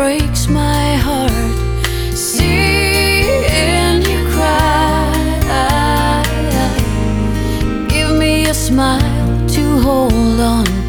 breaks my heart seeing you cry. Give me a smile to hold on